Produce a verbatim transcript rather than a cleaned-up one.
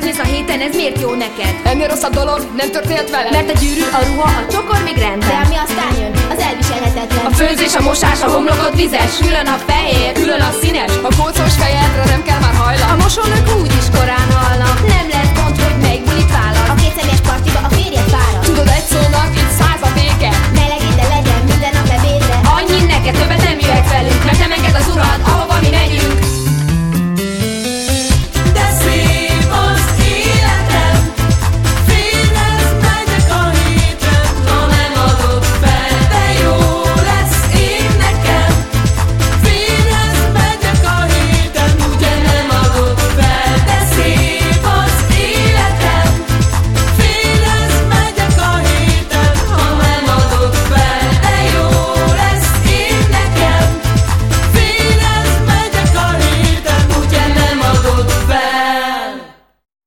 mész a héten, ez miért jó neked? Ennél rosszabb dolog nem történt velem. Mert a gyűrű, a ruha, a csokor még rendben. De ami aztán jön, az elviselhetetlen. A főzés, a mosás, a homlokod vizes. Külön a fehér, külön a színes. A kócos fejedre nem kell már hajlam. A mosónök úgyis korán